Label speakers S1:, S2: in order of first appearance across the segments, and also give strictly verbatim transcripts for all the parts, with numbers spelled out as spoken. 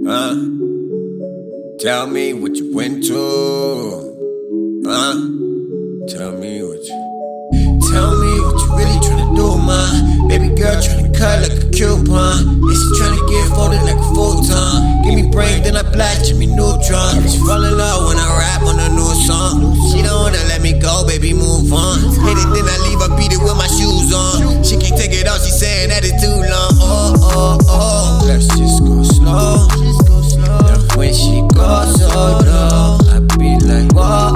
S1: Huh? Tell me what you went to. Huh? Tell me what you. Tell me what you really tryna do, ma. Baby girl tryna cut like a coupon. And she tryna get folded like a futon. Give me brain, then I blast, give me neutron. She fall in love when I rap on a new song. She don't wanna let me go, baby, move on. Hit it, then I leave her, beat it with my shoes on. She can't take it off, she saying that it's too long. Oh, oh, oh, let's just go slow. Now when she goes so low, I be like, whoa,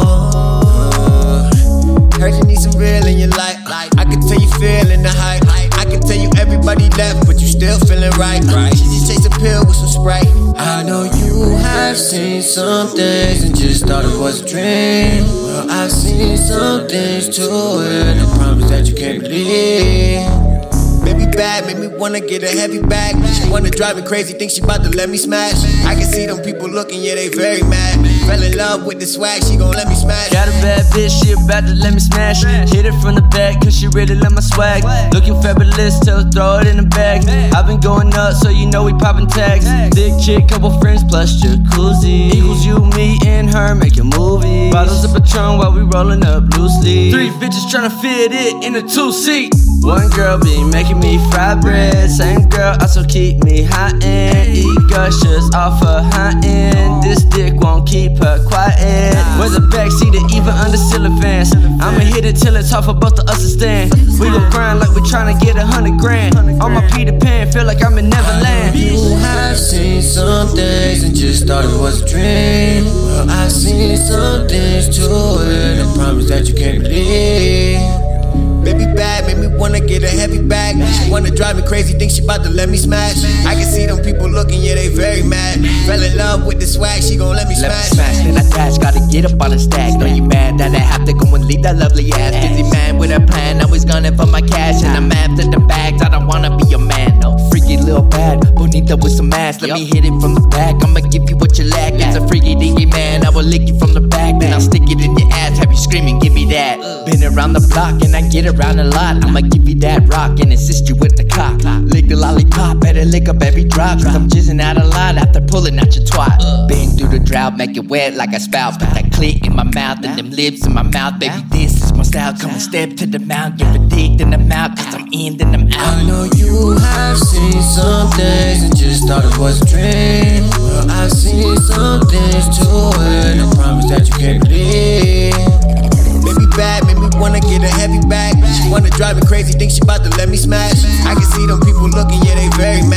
S1: uh, heard you need some real in your life. I can tell you feeling the hype. I can tell you everybody left, but you still feeling right. She just takes a pill with some Sprite. I know you have seen some things and just thought it was a dream. Well, I've seen some things too, and I promise that you can't believe. Baby bad, make me wanna get a heavy bag. She wanna drive me crazy, think she bout to let me smash. I can see them people looking, yeah, they very mad. Fell in love with the swag, she gon' let me smash.
S2: Got a bad bitch, she about to let me smash. Hit it from the back, cause she really love my swag. Looking fabulous, tell her throw it in the bag. I've been going up, so you know we poppin' tags. Thick chick, couple friends, plus jacuzzi. Equals you, me, and her, making movies. Bottles of Patron while we rollin' up loosely. Three bitches tryna fit it in a two-seat. One girl be making me fry bread. Same girl also keep me high end. Eat gushers off her high end. This dick won't keep her quiet. Where's the backseat or even under ceiling fans? I'ma hit it till it's hard for both of us to stand. We gon' grind like we tryna get a hundred grand. On my Peter Pan, feel like I'm in Neverland.
S1: You have seen some things and just thought it was a dream. Well, I've seen some things too, and I promise that you can't believe. Baby bad, make me wanna get a heavy bag. She wanna drive me crazy, think she bout to let me smash. I can see them people looking, yeah, they very mad. Fell in love with the swag, she gon' let me smash.
S3: Let me smash, then I dash, gotta get up on the stack. Know you mad that I have to go and leave that lovely ass. Busy man with a plan, always gunning for my cash. And I'm after the bags, I don't wanna be your man. No, freaky little bad, bonita with some ass. Let me hit it from the back, I'ma give you what you lack. It's a freaky dingy man, I will lick you from the back. Then I'll stick it in your ass, have you screaming, give me that. Been around the block and I get around a lot. I'ma give you that rock and assist you with the cock. Lick the lollipop, better lick up every drop. Cause I'm jizzing out a lot after pulling out your twat. Been through the drought, make it wet like a spout. Put that clit in my mouth and them lips in my mouth. Baby, this is my style, come and step to the mouth. Give a dick, then I'm out, cause I'm in, then I'm out.
S1: I know you have seen some things and just thought it was a dream. Well, I've seen some things too, and I promise that you can't believe. Baby bad, make me wanna get a heavy bag. She wanna drive me crazy, think she bout to let me smash. I can see them people looking, yeah, they very mad.